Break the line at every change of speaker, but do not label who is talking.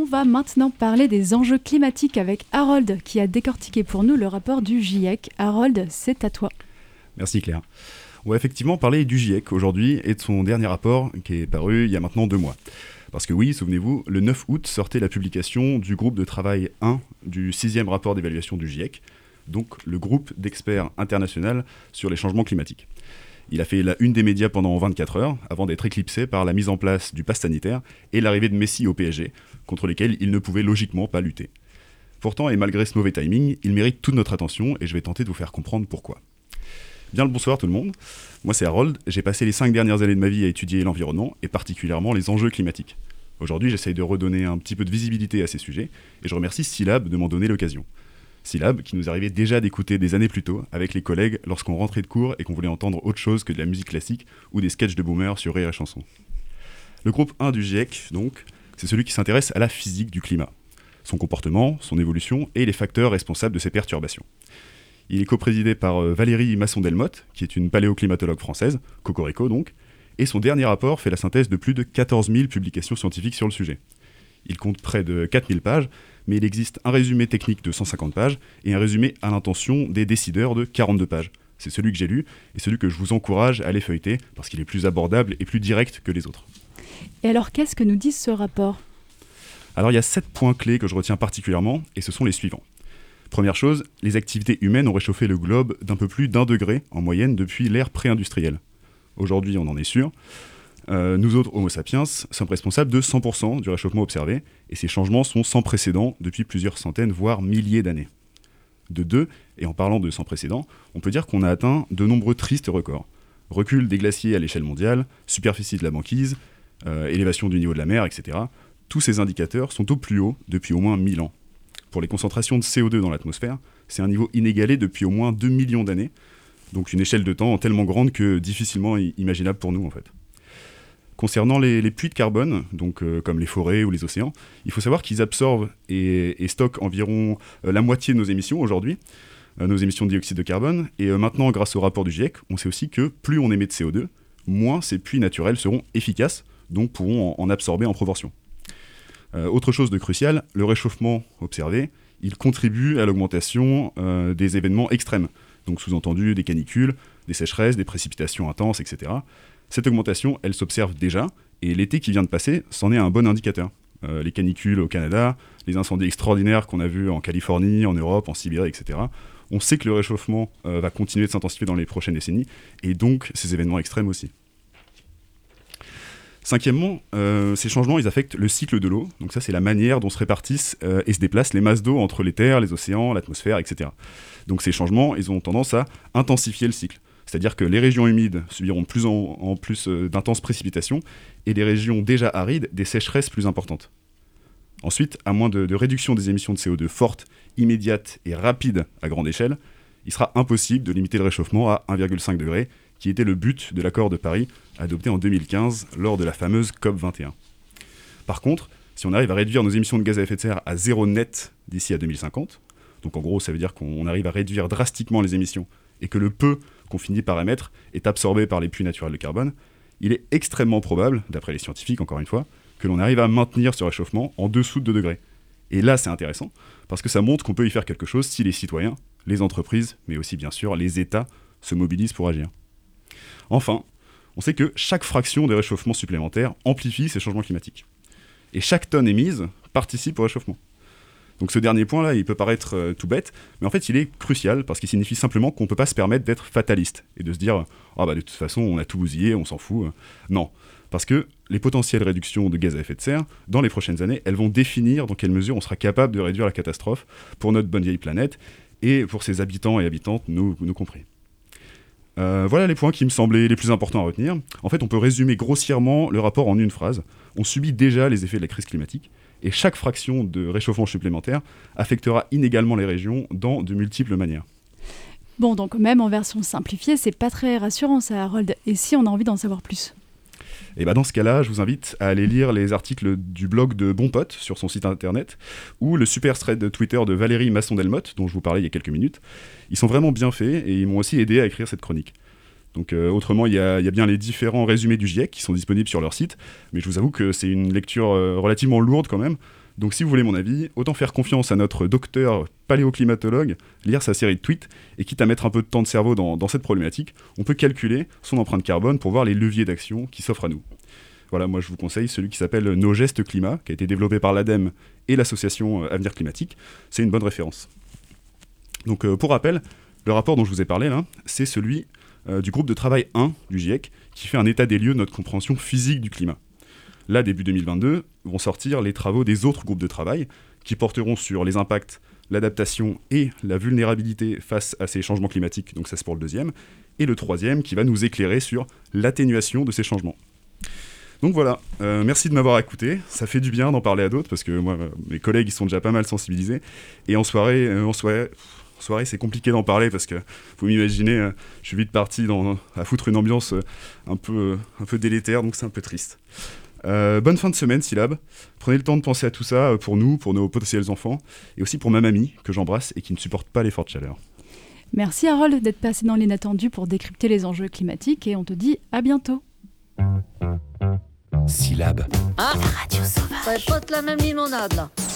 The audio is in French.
va maintenant parler des enjeux climatiques avec Harold qui a décortiqué pour nous le rapport du GIEC. Harold, c'est à toi.
Merci Claire. On va effectivement parler du GIEC aujourd'hui et de son dernier rapport qui est paru il y a maintenant 2 mois. Parce que oui, souvenez-vous, le 9 août sortait la publication du groupe de travail 1 du 6e rapport d'évaluation du GIEC, donc le groupe d'experts international sur les changements climatiques. Il a fait la une des médias pendant 24 heures, avant d'être éclipsé par la mise en place du pass sanitaire et l'arrivée de Messi au PSG, contre lesquels il ne pouvait logiquement pas lutter. Pourtant, et malgré ce mauvais timing, il mérite toute notre attention et je vais tenter de vous faire comprendre pourquoi. Bien le bonsoir tout le monde, moi c'est Harold, j'ai passé les 5 dernières années de ma vie à étudier l'environnement et particulièrement les enjeux climatiques. Aujourd'hui, j'essaye de redonner un petit peu de visibilité à ces sujets et je remercie Scilab de m'en donner l'occasion. Scilab, qui nous arrivait déjà d'écouter des années plus tôt avec les collègues lorsqu'on rentrait de cours et qu'on voulait entendre autre chose que de la musique classique ou des sketchs de boomers sur Rire et Chanson. Le groupe 1 du GIEC, donc, c'est celui qui s'intéresse à la physique du climat, son comportement, son évolution et les facteurs responsables de ces perturbations. Il est coprésidé par Valérie Masson-Delmotte, qui est une paléoclimatologue française, cocorico donc, et son dernier rapport fait la synthèse de plus de 14 000 publications scientifiques sur le sujet. Il compte près de 4 000 pages, mais il existe un résumé technique de 150 pages et un résumé à l'intention des décideurs de 42 pages. C'est celui que j'ai lu et celui que je vous encourage à aller feuilleter parce qu'il est plus abordable et plus direct que les autres.
Et alors, qu'est-ce que nous dit ce rapport ?
Alors, il y a 7 points clés que je retiens particulièrement et ce sont les suivants. Première chose, les activités humaines ont réchauffé le globe d'un peu plus d'1 degré en moyenne depuis l'ère pré-industrielle. Aujourd'hui, on en est sûr. Nous autres, Homo sapiens, sommes responsables de 100% du réchauffement observé, et ces changements sont sans précédent depuis plusieurs centaines, voire milliers d'années. De 2, et en parlant de sans précédent, on peut dire qu'on a atteint de nombreux tristes records. Recul des glaciers à l'échelle mondiale, superficie de la banquise, élévation du niveau de la mer, etc. Tous ces indicateurs sont au plus haut depuis au moins 1000 ans. Pour les concentrations de CO2 dans l'atmosphère, c'est un niveau inégalé depuis au moins 2 millions d'années, donc une échelle de temps tellement grande que difficilement imaginable pour nous en fait. Concernant les puits de carbone, donc comme les forêts ou les océans, il faut savoir qu'ils absorbent et stockent environ la moitié de nos émissions aujourd'hui, nos émissions de dioxyde de carbone, et maintenant grâce au rapport du GIEC, on sait aussi que plus on émet de CO2, moins ces puits naturels seront efficaces, donc pourront en absorber en proportion. Autre chose de crucial, le réchauffement observé, il contribue à l'augmentation des événements extrêmes, donc sous-entendu des canicules, des sécheresses, des précipitations intenses, etc. Cette augmentation, elle s'observe déjà, et l'été qui vient de passer, c'en est un bon indicateur. Les canicules au Canada, les incendies extraordinaires qu'on a vus en Californie, en Europe, en Sibérie, etc. On sait que le réchauffement va continuer de s'intensifier dans les prochaines décennies, et donc ces événements extrêmes aussi. Cinquièmement, ces changements ils affectent le cycle de l'eau, donc ça c'est la manière dont se répartissent et se déplacent les masses d'eau entre les terres, les océans, l'atmosphère, etc. Donc ces changements ils ont tendance à intensifier le cycle, c'est-à-dire que les régions humides subiront de plus en plus d'intenses précipitations et les régions déjà arides des sécheresses plus importantes. Ensuite, à moins de réduction des émissions de CO2 fortes, immédiates et rapides à grande échelle, il sera impossible de limiter le réchauffement à 1,5 degré, qui était le but de l'accord de Paris adopté en 2015 lors de la fameuse COP21. Par contre, si on arrive à réduire nos émissions de gaz à effet de serre à 0 net d'ici à 2050, donc en gros ça veut dire qu'on arrive à réduire drastiquement les émissions et que le peu qu'on finit par émettre est absorbé par les puits naturels de carbone, il est extrêmement probable, d'après les scientifiques encore une fois, que l'on arrive à maintenir ce réchauffement en dessous de 2 degrés. Et là c'est intéressant, parce que ça montre qu'on peut y faire quelque chose si les citoyens, les entreprises, mais aussi bien sûr les États se mobilisent pour agir. Enfin, on sait que chaque fraction de réchauffement supplémentaire amplifie ces changements climatiques. Et chaque tonne émise participe au réchauffement. Donc ce dernier point-là, il peut paraître tout bête, mais en fait il est crucial parce qu'il signifie simplement qu'on ne peut pas se permettre d'être fataliste et de se dire « Ah bah de toute façon on a tout bousillé, on s'en fout ». Non, parce que les potentielles réductions de gaz à effet de serre, dans les prochaines années, elles vont définir dans quelle mesure on sera capable de réduire la catastrophe pour notre bonne vieille planète et pour ses habitants et habitantes, nous compris. Voilà les points qui me semblaient les plus importants à retenir. En fait, on peut résumer grossièrement le rapport en une phrase. On subit déjà les effets de la crise climatique, et chaque fraction de réchauffement supplémentaire affectera inégalement les régions dans de multiples manières.
Bon, donc même en version simplifiée, c'est pas très rassurant ça, Harold. Et si on a envie d'en savoir plus ?
Et dans ce cas-là, je vous invite à aller lire les articles du blog de Bon Pote sur son site internet ou le super thread de Twitter de Valérie Masson-Delmotte, dont je vous parlais il y a quelques minutes. Ils sont vraiment bien faits et ils m'ont aussi aidé à écrire cette chronique. Donc autrement, il y a bien les différents résumés du GIEC qui sont disponibles sur leur site, mais je vous avoue que c'est une lecture relativement lourde quand même, Donc si vous voulez mon avis, autant faire confiance à notre docteur paléoclimatologue, lire sa série de tweets, et quitte à mettre un peu de temps de cerveau dans cette problématique, on peut calculer son empreinte carbone pour voir les leviers d'action qui s'offrent à nous. Voilà, moi je vous conseille celui qui s'appelle Nos gestes climat, qui a été développé par l'ADEME et l'association Avenir Climatique. C'est une bonne référence. Donc pour rappel, le rapport dont je vous ai parlé là, c'est celui du groupe de travail 1 du GIEC, qui fait un état des lieux de notre compréhension physique du climat. Là, début 2022, vont sortir les travaux des autres groupes de travail, qui porteront sur les impacts, l'adaptation et la vulnérabilité face à ces changements climatiques, donc ça c'est pour le deuxième, et le troisième qui va nous éclairer sur l'atténuation de ces changements. Donc voilà, merci de m'avoir écouté, ça fait du bien d'en parler à d'autres, parce que moi, mes collègues ils sont déjà pas mal sensibilisés, et en soirée c'est compliqué d'en parler, parce que vous m'imaginez, je suis vite parti à foutre une ambiance un peu délétère, donc c'est un peu triste. Bonne fin de semaine, Syllab. Prenez le temps de penser à tout ça pour nous, pour nos potentiels enfants, et aussi pour ma mamie, que j'embrasse et qui ne supporte pas les fortes chaleurs.
Merci Harold d'être passé dans l'inattendu pour décrypter les enjeux climatiques, et on te dit à bientôt.
Syllab.
Ah, la radio sauvage. Ça va pas être la même limonade là.